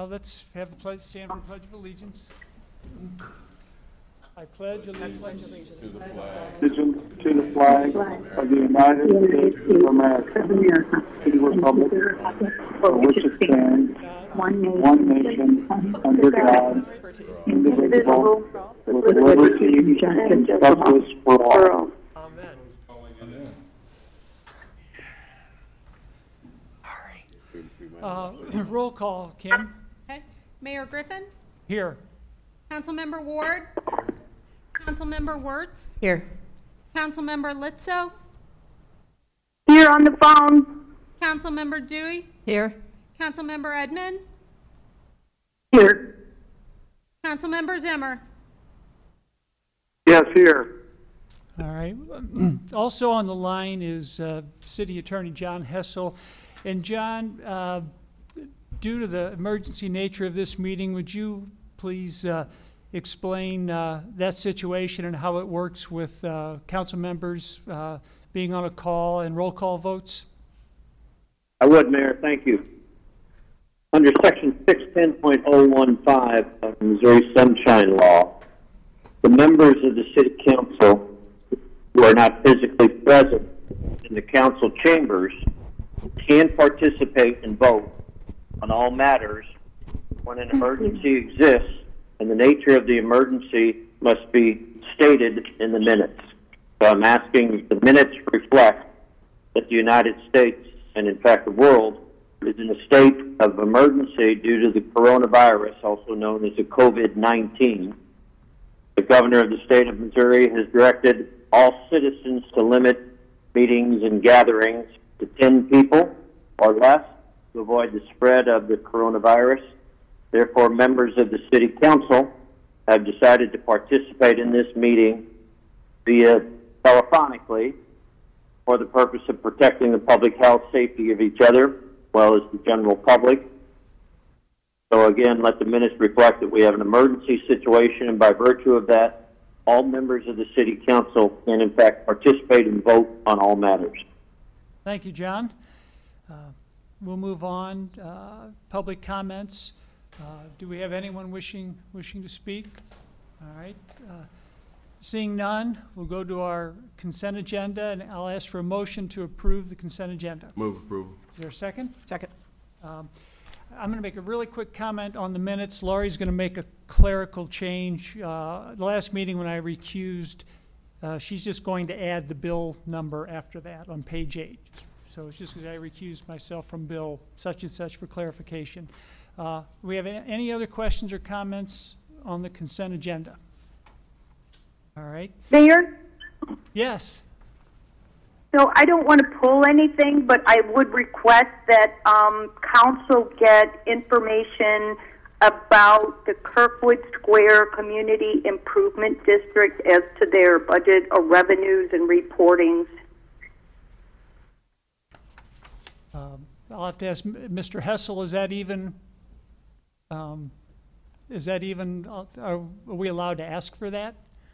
let's have the pledge, stand for the Pledge of Allegiance. I pledge allegiance to the flag of the United States of America, to the republic for which it stands, one nation, under God, indivisible, with liberty and justice for all. Amen. All right. Roll call, Kim. Okay. Mayor Griffin? Here. Councilmember Ward? Councilmember Wirtz? Here. Councilmember Litzo? Here on the phone. Councilmember Dewey? Here. Councilmember Edmond? Here. Councilmember Zimmer? Yes, here. All right. Also on the line is City Attorney John Hessel. And John, due to the emergency nature of this meeting, would you please explain that situation and how it works with council members being on a call and roll call votes? I would, Mayor. Thank you. Under Section 610.015 of the Missouri Sunshine Law, the members of the City Council who are not physically present in the council chambers can participate and vote on all matters when an emergency exists, and the nature of the emergency must be stated in the minutes. So I'm asking the minutes reflect that the United States, and in fact the world, is in a state of emergency due to the coronavirus, also known as the COVID-19. The governor of the state of Missouri has directed all citizens to limit meetings and gatherings to 10 people or less to avoid the spread of the coronavirus. Therefore, members of the City Council have decided to participate in this meeting via telephonically for the purpose of protecting the public health, safety of each other, as well as the general public. So again, let the minutes reflect that we have an emergency situation, and by virtue of that, all members of the City Council can in fact participate and vote on all matters. Thank you, John. We'll move on. Public comments. Do we have anyone wishing to speak? All right. Seeing none, we'll go to our consent agenda, and I'll ask for a motion to approve the consent agenda. Move approval. Is there a second? Second. I'm going to make a really quick comment on the minutes. Laurie's going to make a clerical change. The last meeting when I recused, she's just going to add the bill number after that on page 8. So it's just because I recused myself from bill such and such for clarification. We have any other questions or comments on the consent agenda? All right. Mayor? Yes. So I don't want to pull anything, but I would request that council get information about the Kirkwood Square Community Improvement District as to their budget of revenues and reportings. I'll have to ask Mr. Hessel, is that even, are we allowed to ask for that?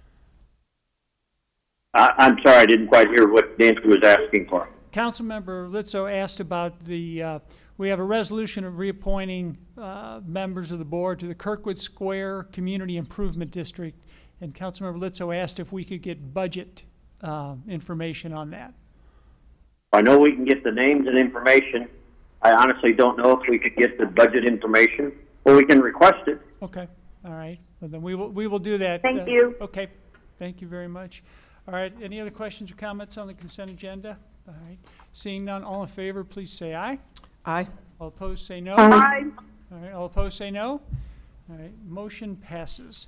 I'm sorry, I didn't quite hear what Nancy was asking for. Councilmember Litzo asked about we have a resolution of reappointing members of the board to the Kirkwood Square Community Improvement District, and Councilmember Litzo asked if we could get budget information on that. I know we can get the names and information. I honestly don't know if we could get the budget information, or we can request it. Okay, all right. Well, then we will do that. Thank you. Okay, thank you very much. All right, any other questions or comments on the consent agenda? All right, seeing none, all in favor, please say aye. Aye. All opposed, say no. Aye. All right, all opposed, say no. All right, motion passes.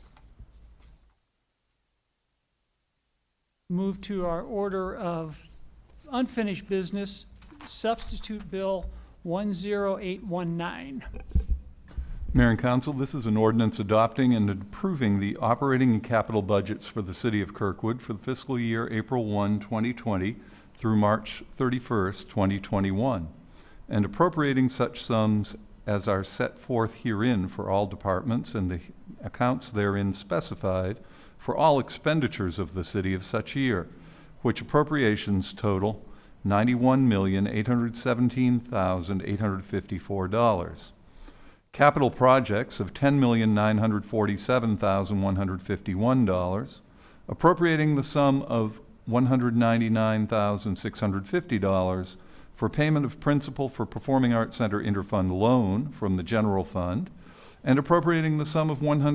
Move to our order of unfinished business, substitute bill 10819. Mayor and Council, this is an ordinance adopting and approving the operating and capital budgets for the City of Kirkwood for the fiscal year April 1, 2020 through March 31st, 2021, and appropriating such sums as are set forth herein for all departments and the accounts therein specified for all expenditures of the city of such year, which appropriations total $91,817,854. Capital projects of $10,947,151, appropriating the sum of $199,650 for payment of principal for Performing Arts Center interfund loan from the general fund, and appropriating the sum of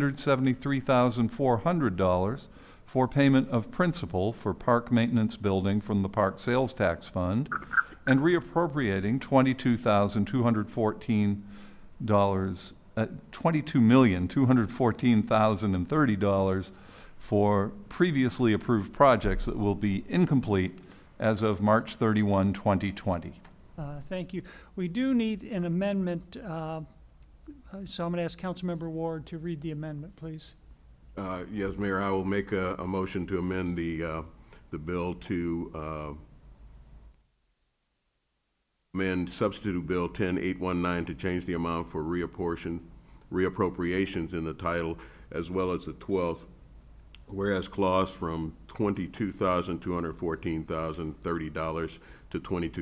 $173,400 for payment of principal for park maintenance building from the park sales tax fund, and reappropriating $22,214,030 for previously approved projects that will be incomplete as of March 31, 2020. Thank you. We do need an amendment, so I'm going to ask Councilmember Ward to read the amendment, please. Yes, Mayor, I will make a motion to amend the bill to amend substitute bill 10819 to change the amount for reappropriations in the title as well as the 12th whereas clause from $22,214,030 to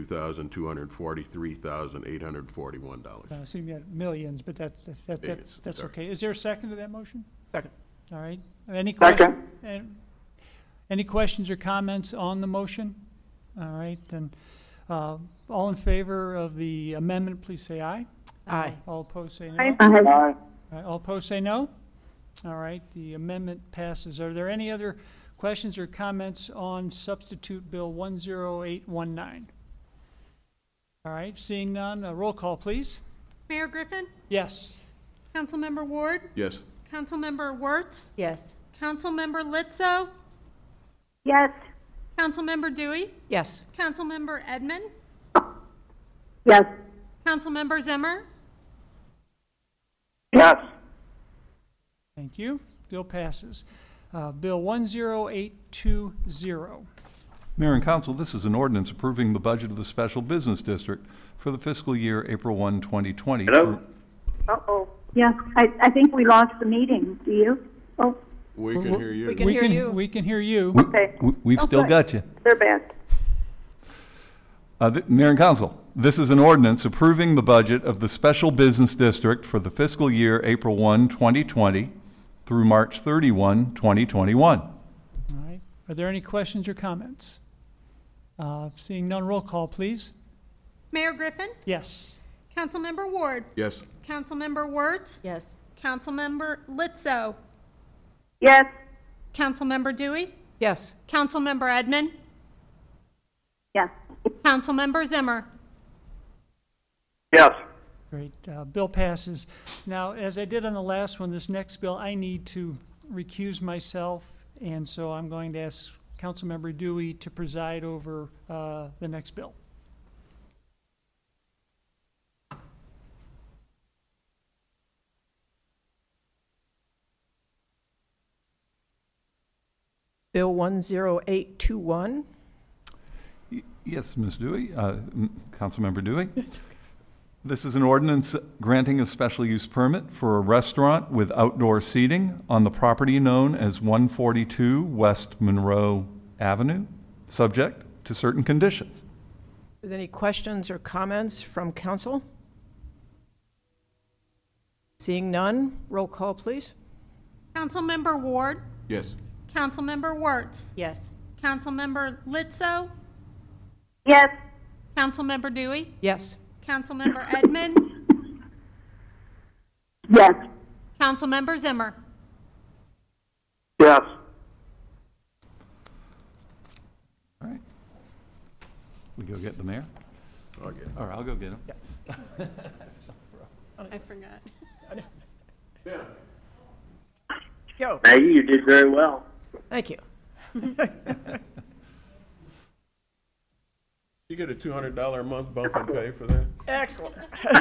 $22,243,841. I assume you had millions, but that's Sorry. okay. Is there a second to that motion? Second. All right. Any Second. Any questions or comments on the motion? All right, then, all in favor of the amendment, please say aye. Aye. All opposed, say no. Aye. Aye. All right, all opposed, say no. All right, the amendment passes. Are there any other questions or comments on substitute bill 10819? All right, seeing none, roll call, please. Mayor Griffin? Yes. Councilmember Ward? Yes. Councilmember Wirtz? Yes. Councilmember Litzo? Yes. Councilmember Dewey? Yes. Councilmember Edmund? Yes. Councilmember Zimmer? Yes. Thank you. Bill passes. Bill 10820. Mayor and Council, this is an ordinance approving the budget of the Special Business District for the fiscal year April 1, 2020. Hello? Uh-oh. Yes, I think we lost the meeting. Do you? Oh, We can hear you. We can hear you. We can hear you. okay. We've Oh, still good. got you. They're back. Mayor and Council, this is an ordinance approving the budget of the Special Business District for the fiscal year April 1, 2020 through March 31, 2021. All right. Are there any questions or comments? Seeing none, roll call, please. Mayor Griffin? Yes. Councilmember Ward? Yes. Councilmember Wirtz? Yes. Councilmember Litzo? Yes. Councilmember Dewey? Yes. Councilmember Edmund? Yes. Councilmember Zimmer? Yes. Great. Bill passes. Now, as I did on the last one, this next bill, I need to recuse myself, and so I'm going to ask Councilmember Dewey to preside over the next bill. Bill 10821. Yes, Ms. Dewey, Councilmember Dewey. This is an ordinance granting a special use permit for a restaurant with outdoor seating on the property known as 142 West Monroe Avenue, subject to certain conditions. Are there any questions or comments from council? Seeing none, roll call, please. Councilmember Ward? Yes. Councilmember Wirtz? Yes. Councilmember Litzo? Yes. Councilmember Dewey? Yes. Councilmember Edmund? Yes. Councilmember Zimmer? Yes. All right. We go get the mayor? I'll get it. Or I'll go get him. I forgot. Go. Maggie, you did very well. Thank you. You get a $200 a month bump in pay for that? Excellent.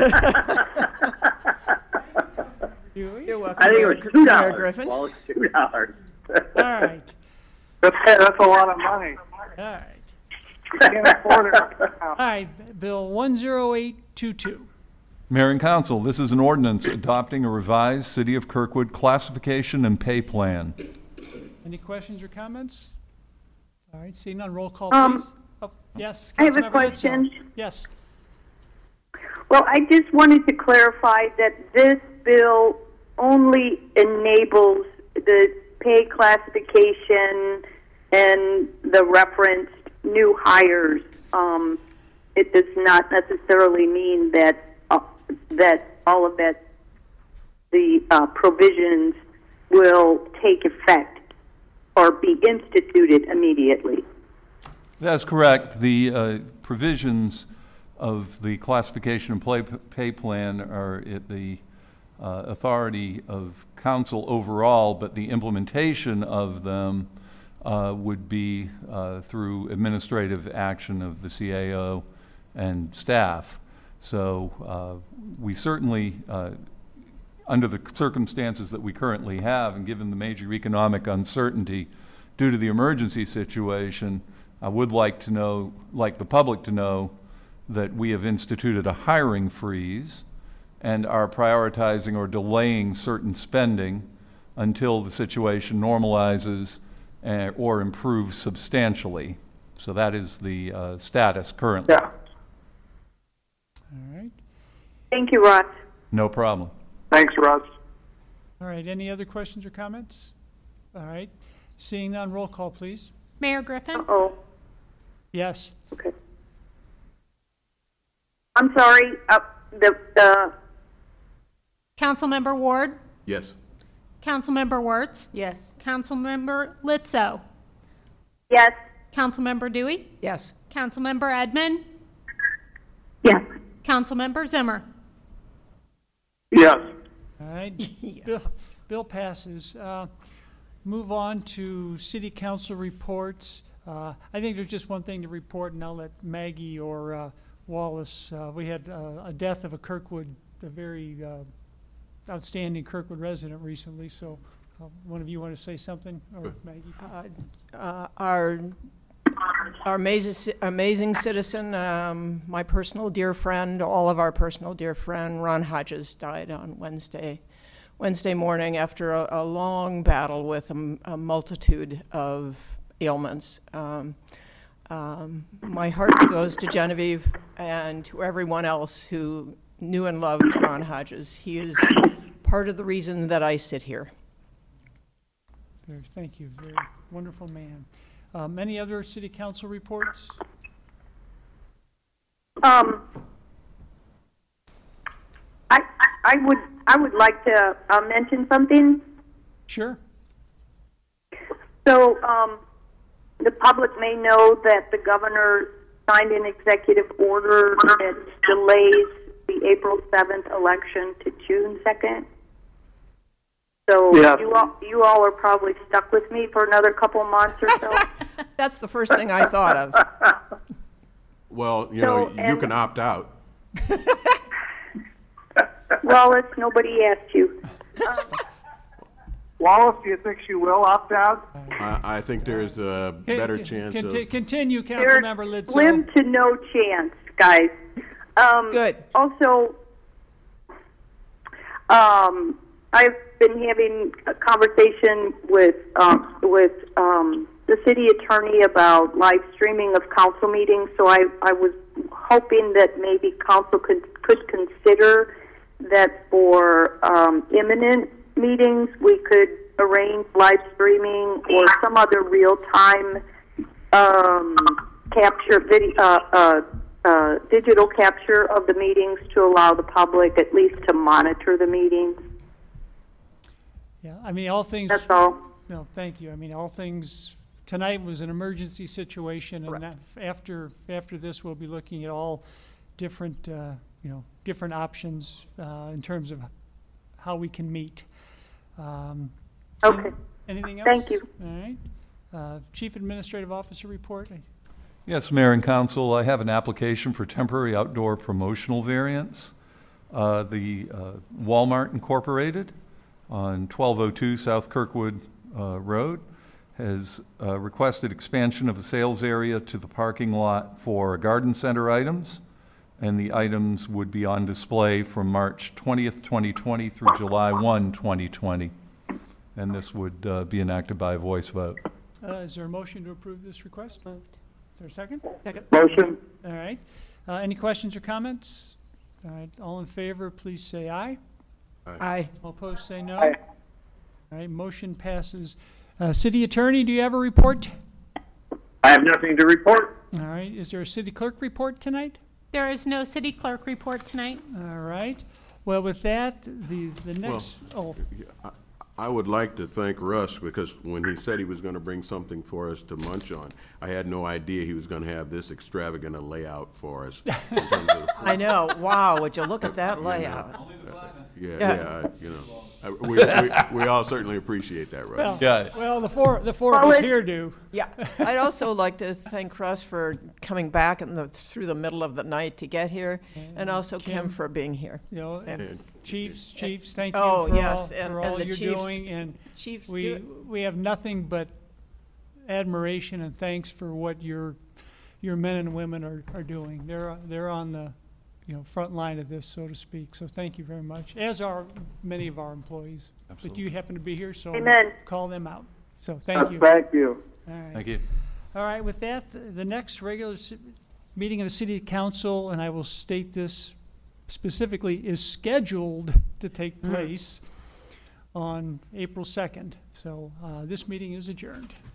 Dewey? You're welcome. I think it Mayor was Gr- Mayor $2. Griffin. Well, it's $2. All right. That's a lot of money. All right. Can't afford it. All right. Bill 10822. Mayor and Council, this is an ordinance adopting a revised City of Kirkwood classification and pay plan. Any questions or comments? All right. Seeing none, roll call, Um, please. Oh, yes. I have a Councilmember Litzo. question. Yes. Well, I just wanted to clarify that this bill only enables the pay classification and the referenced new hires. It does not necessarily mean that that all of that the provisions will take effect or be instituted immediately. That's correct. The provisions of the classification and pay plan are at the authority of council overall, but the implementation of them would be through administrative action of the CAO and staff. So we certainly, under the circumstances that we currently have, and given the major economic uncertainty due to the emergency situation, I would like to know, like the public to know, that we have instituted a hiring freeze and are prioritizing or delaying certain spending until the situation normalizes or improves substantially. So that is the status currently. Yeah. All right. Thank you, Russ. No problem. Thanks, Russ. All right, any other questions or comments? All right, seeing none, roll call, please. Mayor Griffin? Uh-oh. Yes. Okay. I'm sorry. The Councilmember Ward? Yes. Councilmember Wirtz? Yes. Councilmember Litzo? yes. Councilmember Dewey? Yes. Councilmember Edmond? Yes. Councilmember Zimmer? Yes. All right, bill passes. Move on to city council reports. I think there's just one thing to report, and I'll let Maggie or Wallace. We had a death of a very outstanding Kirkwood resident recently, so one of you want to say something, or Maggie? Our amazing citizen, my personal dear friend, all of our personal dear friend, Ron Hodges, died on Wednesday morning after a long battle with a multitude of ailments. My heart goes to Genevieve and to everyone else who knew and loved Ron Hodges. He is part of the reason that I sit here. Thank you, very wonderful man. Any other city council reports? I would like to mention something. Sure. So the public may know that the governor signed an executive order that delays the April 7th election to June 2nd. So Yeah. you all are probably stuck with me for another couple months or so. That's the first thing I thought of. Well, you So, know, you and- can opt out. Wallace, nobody asked you. Wallace, do you think she will opt out? I think there's a better chance of... Continue, There's Councilmember Litzo. slim to no chance, guys. Good. Also, I've been having a conversation with the city attorney about live streaming of council meetings. So I was hoping that maybe council could consider that for imminent meetings we could arrange live streaming or some other real-time capture video. Digital capture of the meetings to allow the public at least to monitor the meetings. Yeah, I mean, all things. That's all. No, thank you. I mean, all things, tonight was an emergency situation, and that after this, we'll be looking at all different, different options in terms of how we can meet. Okay. Anything else? Thank you. All right. Chief Administrative Officer report. Yes, Mayor and Council, I have an application for temporary outdoor promotional variance. The Walmart Incorporated on 1202 South Kirkwood Road has requested expansion of the sales area to the parking lot for garden center items, and the items would be on display from March 20th, 2020 through July 1, 2020. And this would be enacted by a voice vote. Is there a motion to approve this request? Moved. Is there a second? Second. Motion? All right. Any questions or comments? All right, all in favor, please say aye. Aye. All opposed, say no. Aye. All right, motion passes. City Attorney, do you have a report? I have nothing to report. All right, is there a city clerk report tonight? There is no city clerk report tonight. All right, well, with that, the next, I would like to thank Russ, because when he said he was going to bring something for us to munch on, I had no idea he was going to have this extravagant a layout for us. in terms of- I know, wow, would you look at that layout? Yeah, we all certainly appreciate that, Russ. well, Yeah. well, the four of us here do. Yeah, I'd also like to thank Russ for coming back through the middle of the night to get here, and also Kim for being here. You know, And Chiefs, thank you Oh, for yes, all, and for all the you're Chiefs- doing, and Chiefs, we have nothing but admiration and thanks for what your men and women are doing. They're on the front line of this, so to speak. So thank you very much, as are many of our employees. But Absolutely. you happen to be here, so Amen. call them out. So thank you. Thank you. All right. Thank you. All right, with that, the next regular meeting of the City Council, and I will state this specifically, is scheduled to take place on April 2nd. So this meeting is adjourned.